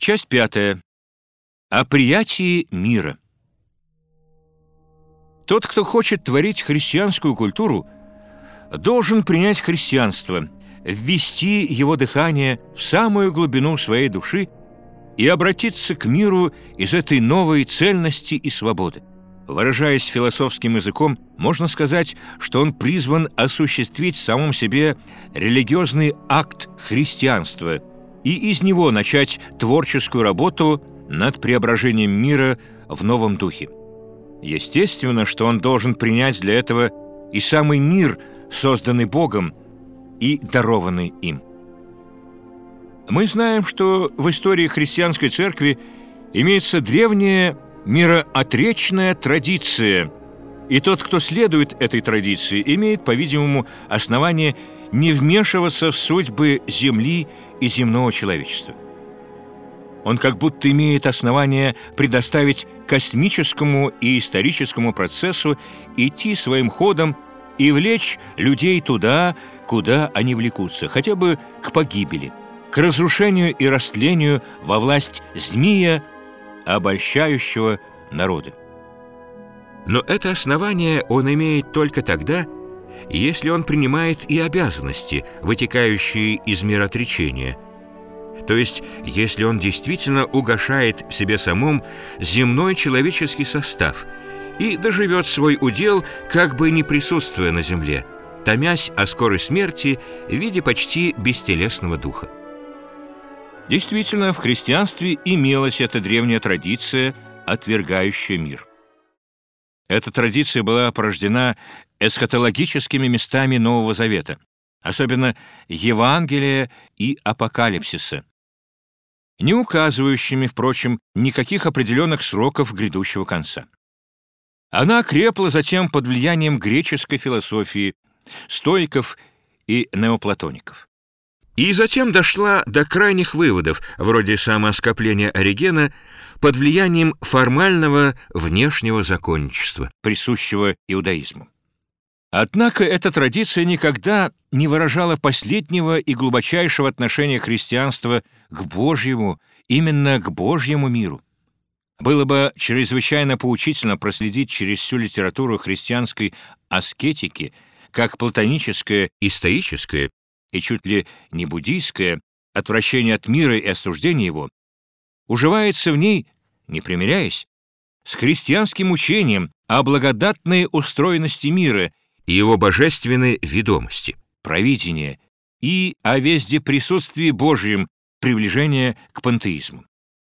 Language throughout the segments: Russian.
Часть 5. О приятии мира. Тот, кто хочет творить христианскую культуру, должен принять христианство, ввести его дыхание в самую глубину своей души и обратиться к миру из этой новой цельности и свободы. Выражаясь философским языком, можно сказать, что он призван осуществить в самом себе религиозный акт христианства и из него начать творческую работу над преображением мира в новом духе. Естественно, что он должен принять для этого и самый мир, созданный Богом и дарованный им. Мы знаем, что в истории христианской церкви имеется древняя мироотречная традиция, и тот, кто следует этой традиции, имеет, по-видимому, основание не вмешиваться в судьбы земли и земного человечества. Он как будто имеет основание предоставить космическому и историческому процессу идти своим ходом и влечь людей туда, куда они влекутся, хотя бы к погибели, к разрушению и растлению во власть змея, обольщающего народы. Но это основание он имеет только тогда, если он принимает и обязанности, вытекающие из мироотречения, то есть если он действительно угошает в себе самом земной человеческий состав и доживет свой удел, как бы не присутствуя на земле, томясь о скорой смерти в виде почти бестелесного духа. Действительно, в христианстве имелась эта древняя традиция, отвергающая мир. Эта традиция была порождена эсхатологическими местами Нового Завета, особенно Евангелия и Апокалипсиса, не указывающими, впрочем, никаких определенных сроков грядущего конца. Она окрепла затем под влиянием греческой философии, стоиков и неоплатоников. И затем дошла до крайних выводов, вроде самооскопления Оригена, под влиянием формального внешнего законничества, присущего иудаизму. Однако эта традиция никогда не выражала последнего и глубочайшего отношения христианства к Божьему, именно к Божьему миру. Было бы чрезвычайно поучительно проследить через всю литературу христианской аскетики, как платоническое и стоическое, и чуть ли не буддийское отвращение от мира и осуждение его уживается в ней, не примиряясь, с христианским учением о благодатной устроенности мира и его божественной ведомости, провидения и о вездеприсутствии Божьем, приближение к пантеизму.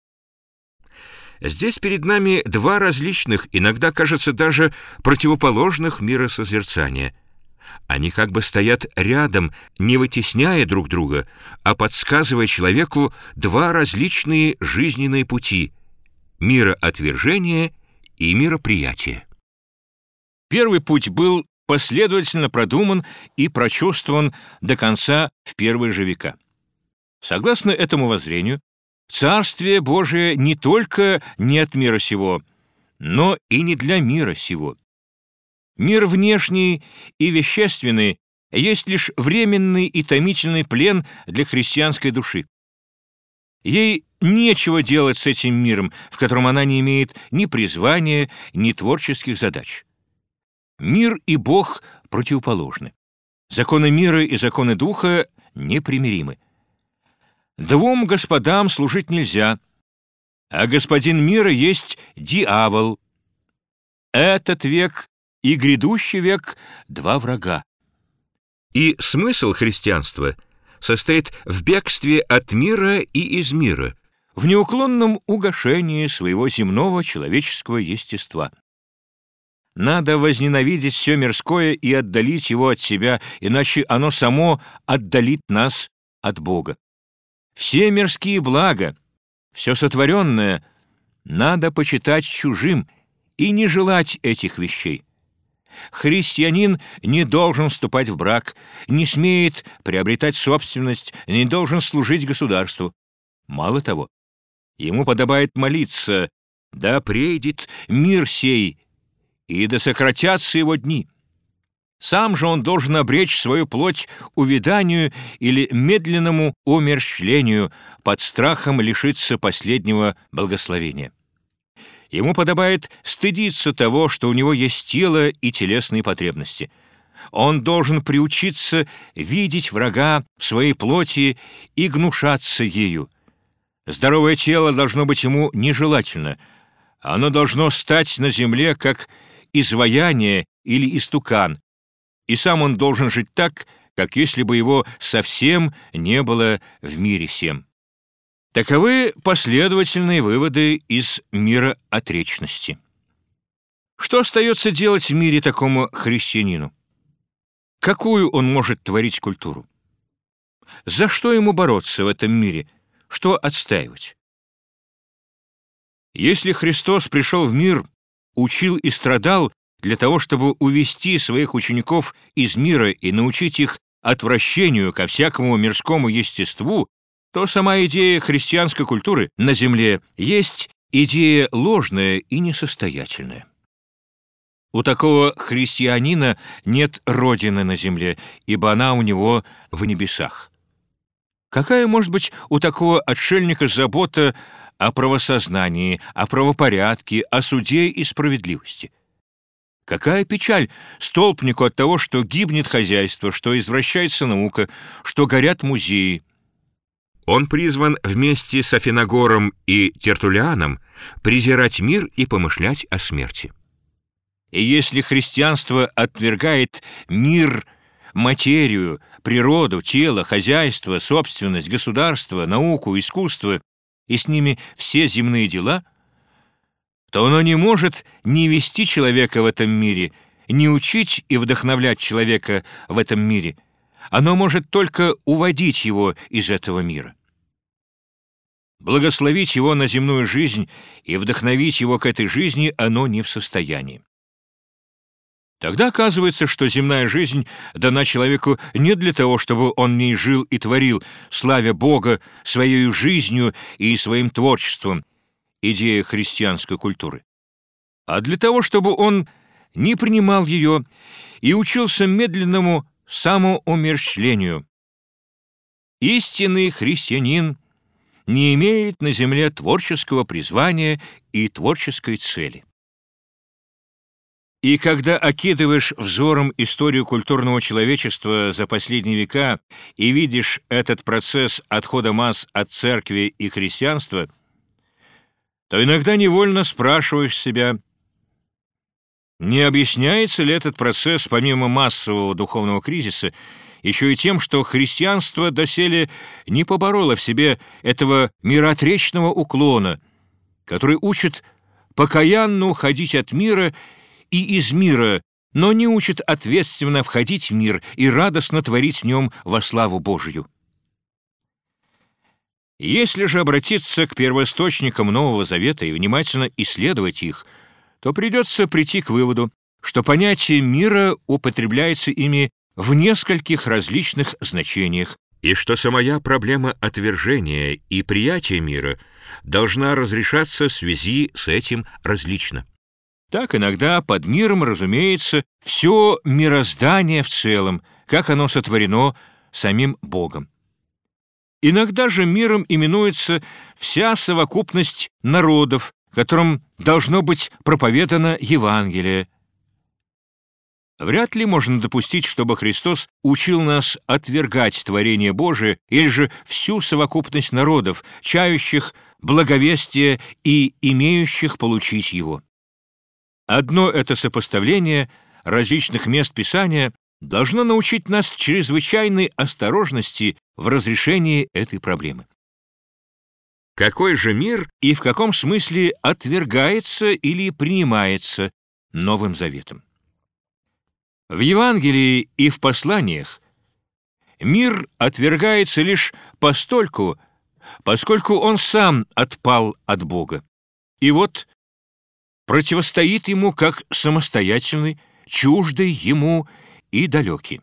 Здесь перед нами два различных, иногда, кажется, даже противоположных миросозерцания. Они как бы стоят рядом, не вытесняя друг друга, а подсказывая человеку два различные жизненные пути — мироотвержение и мироприятие. Первый путь был последовательно продуман и прочувствован до конца в первые же века. Согласно этому воззрению, Царствие Божие не только не от мира сего, но и не для мира сего. Мир внешний и вещественный есть лишь временный и томительный плен для христианской души. Ей нечего делать с этим миром, в котором она не имеет ни призвания, ни творческих задач. Мир и Бог противоположны. Законы мира и законы духа непримиримы. Двум господам служить нельзя, а господин мира есть дьявол. Этот век и грядущий век — два врага. И смысл христианства состоит в бегстве от мира и из мира, в неуклонном угошении своего земного человеческого естества. Надо возненавидеть все мирское и отдалить его от себя, иначе оно само отдалит нас от Бога. Все мирские блага, все сотворенное надо почитать чужим и не желать этих вещей. Христианин не должен вступать в брак, не смеет приобретать собственность, не должен служить государству. Мало того, ему подобает молиться: «Да придет мир сей, и да сократятся его дни». Сам же он должен обречь свою плоть увяданию или медленному умерщвлению под страхом лишиться последнего благословения. Ему подобает стыдиться того, что у него есть тело и телесные потребности. Он должен приучиться видеть врага в своей плоти и гнушаться ею. Здоровое тело должно быть ему нежелательно. Оно должно стать на земле, как изваяние или истукан, и сам он должен жить так, как если бы его совсем не было в мире сем. Таковы последовательные выводы из мира отречности. Что остается делать в мире такому христианину? Какую он может творить культуру? За что ему бороться в этом мире? Что отстаивать? Если Христос пришел в мир, учил и страдал для того, чтобы увести своих учеников из мира и научить их отвращению ко всякому мирскому естеству, то сама идея христианской культуры на земле есть идея ложная и несостоятельная. У такого христианина нет родины на земле, ибо она у него в небесах. Какая может быть у такого отшельника забота о правосознании, о правопорядке, о суде и справедливости? Какая печаль столпнику от того, что гибнет хозяйство, что извращается наука, что горят музеи? Он призван вместе с Афиногором и Тертуллианом презирать мир и помышлять о смерти. И если христианство отвергает мир, материю, природу, тело, хозяйство, собственность, государство, науку, искусство и с ними все земные дела, то оно не может не вести человека в этом мире, не учить и вдохновлять человека в этом мире. Оно может только уводить его из этого мира. Благословить его на земную жизнь и вдохновить его к этой жизни оно не в состоянии. Тогда оказывается, что земная жизнь дана человеку не для того, чтобы он в ней жил и творил, славя Бога своей жизнью и своим творчеством, идея христианской культуры, а для того, чтобы он не принимал ее и учился медленному самоумерщвлению. Истинный христианин не имеет на земле творческого призвания и творческой цели. И когда окидываешь взором историю культурного человечества за последние века и видишь этот процесс отхода масс от церкви и христианства, то иногда невольно спрашиваешь себя, не объясняется ли этот процесс, помимо массового духовного кризиса, еще и тем, что христианство доселе не побороло в себе этого мироотречного уклона, который учит покаянно уходить от мира и из мира, но не учит ответственно входить в мир и радостно творить в нем во славу Божию. Если же обратиться к первоисточникам Нового Завета и внимательно исследовать их, то придется прийти к выводу, что понятие мира употребляется ими в нескольких различных значениях, и что самая проблема отвержения и приятия мира должна разрешаться в связи с этим различно. Так иногда под миром разумеется все мироздание в целом, как оно сотворено самим Богом. Иногда же миром именуется вся совокупность народов, которым должно быть проповедано Евангелие. Вряд ли можно допустить, чтобы Христос учил нас отвергать творение Божие или же всю совокупность народов, чающих благовестия и имеющих получить его. Одно это сопоставление различных мест Писания должно научить нас чрезвычайной осторожности в разрешении этой проблемы. Какой же мир и в каком смысле отвергается или принимается Новым Заветом? В Евангелии и в посланиях мир отвергается лишь постольку, поскольку он сам отпал от Бога. И вот противостоит ему как самостоятельный, чуждый ему и далекий.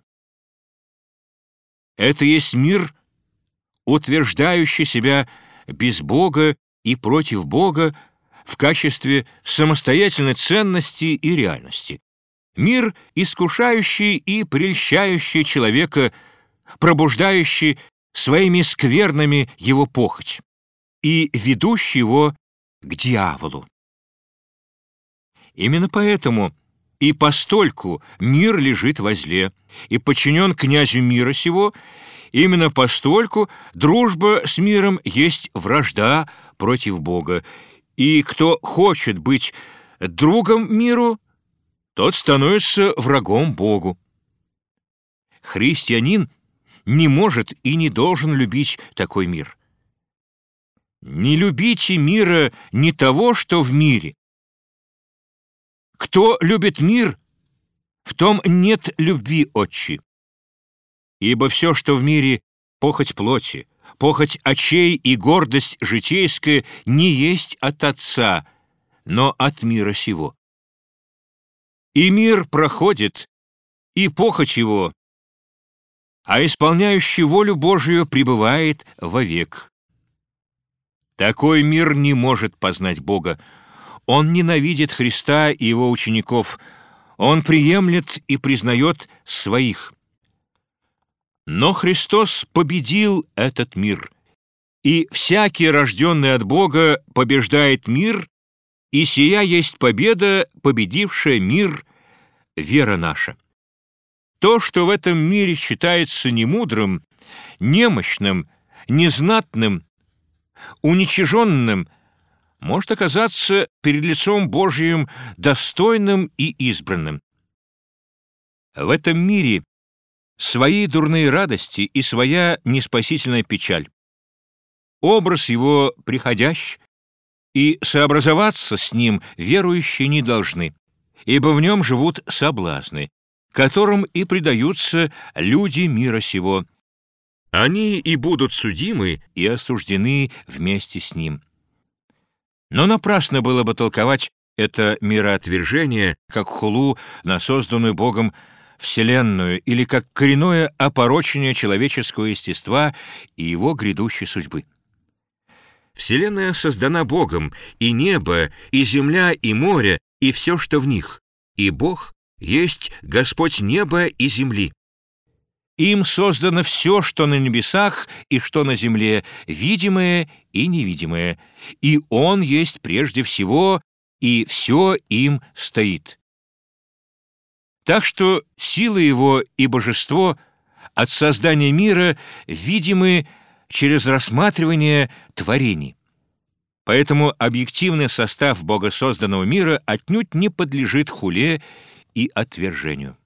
Это есть мир, утверждающий себя без Бога и против Бога в качестве самостоятельной ценности и реальности. Мир, искушающий и прельщающий человека, пробуждающий своими скверными его похоть и ведущий его к дьяволу. Именно поэтому и постольку мир лежит возле и подчинен князю мира сего, именно постольку дружба с миром есть вражда против Бога, и кто хочет быть другом миру, тот становится врагом Богу. Христианин не может и не должен любить такой мир. Не любите мира не того, что в мире. Кто любит мир, в том нет любви отчи. Ибо все, что в мире, похоть плоти, похоть очей и гордость житейская, не есть от Отца, но от мира сего. И мир проходит, и похоть его, а исполняющий волю Божию пребывает вовек. Такой мир не может познать Бога. Он ненавидит Христа и его учеников. Он приемлет и признает своих. Но Христос победил этот мир, и всякий, рожденный от Бога, побеждает мир, и сия есть победа, победившая мир, вера наша. То, что в этом мире считается немудрым, немощным, незнатным, уничиженным, может оказаться перед лицом Божиим достойным и избранным. В этом мире свои дурные радости и своя неспасительная печаль. Образ его приходящ, и сообразоваться с ним верующие не должны, ибо в нем живут соблазны, которым и предаются люди мира сего. Они и будут судимы и осуждены вместе с ним. Но напрасно было бы толковать это мироотвержение как хулу на созданную Богом Вселенную или как коренное опорочение человеческого естества и его грядущей судьбы. Вселенная создана Богом, и небо, и земля, и море, и все, что в них. И Бог есть Господь неба и земли. Им создано все, что на небесах и что на земле, видимое и невидимое, и Он есть прежде всего, и все им стоит. Так что сила Его и божество от создания мира видимы через рассматривание творений. Поэтому объективный состав богосозданного мира отнюдь не подлежит хуле и отвержению.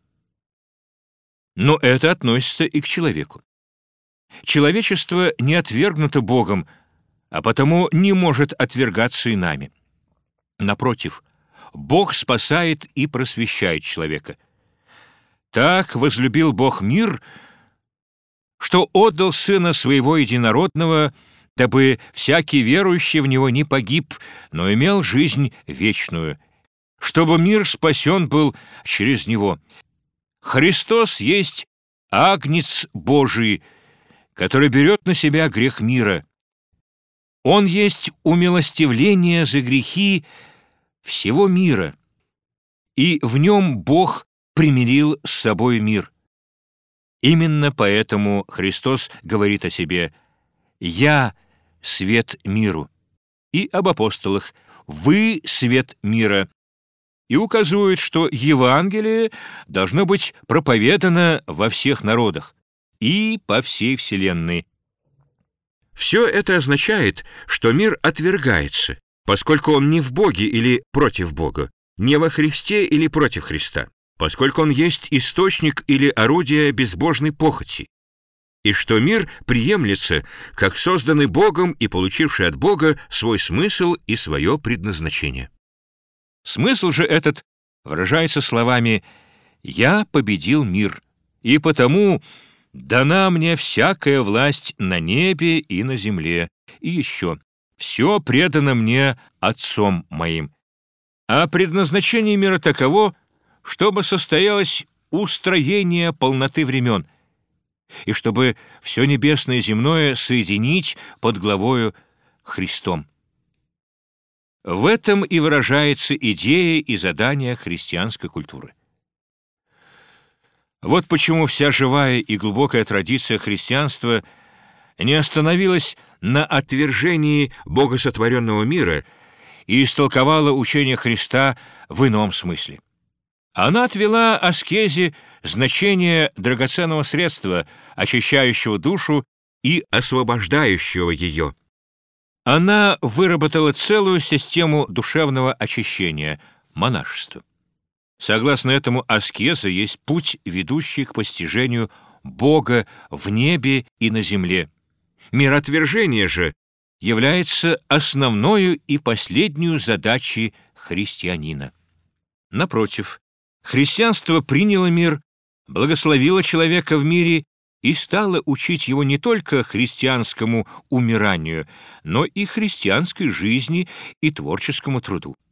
Но это относится и к человеку. Человечество не отвергнуто Богом, а потому не может отвергаться и нами. Напротив, Бог спасает и просвещает человека. Так возлюбил Бог мир, что отдал Сына Своего Единородного, дабы всякий верующий в Него не погиб, но имел жизнь вечную, чтобы мир спасен был через Него. Христос есть Агнец Божий, который берет на себя грех мира. Он есть умилостивление за грехи всего мира, и в нем Бог примирил с собой мир. Именно поэтому Христос говорит о себе: «Я — свет миру», и об апостолах: «Вы — свет мира», и указывает, что Евангелие должно быть проповедано во всех народах и по всей вселенной. Все это означает, что мир отвергается, поскольку он не в Боге или против Бога, не во Христе или против Христа, поскольку он есть источник или орудие безбожной похоти, и что мир приемлется как созданный Богом и получивший от Бога свой смысл и свое предназначение. Смысл же этот выражается словами: «Я победил мир, и потому дана мне всякая власть на небе и на земле, и еще все предано мне Отцом моим». А предназначение мира таково, чтобы состоялось устроение полноты времен, и чтобы все небесное и земное соединить под главою Христом. В этом и выражается идея и задание христианской культуры. Вот почему вся живая и глубокая традиция христианства не остановилась на отвержении богосотворенного мира и истолковала учение Христа в ином смысле. Она отвела аскезе значение драгоценного средства, очищающего душу и освобождающего ее. Она выработала целую систему душевного очищения — монашество. Согласно этому, аскеза есть путь, ведущий к постижению Бога в небе и на земле. Миротвержение же является основною и последнюю задачей христианина. Напротив, христианство приняло мир, благословило человека в мире и стало учить его не только христианскому умиранию, но и христианской жизни и творческому труду.